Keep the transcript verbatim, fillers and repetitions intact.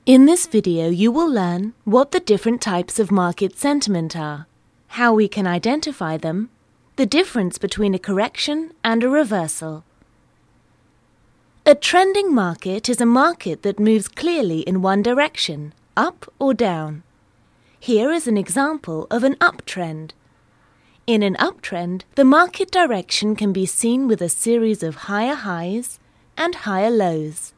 In this video, you will learn what the different types of market sentiment are, how we can identify them, the difference between a correction and a reversal. A trending market is a market that moves clearly in one direction, up or down. Here is an example of an uptrend. In an uptrend, the market direction can be seen with a series of higher highs and higher lows.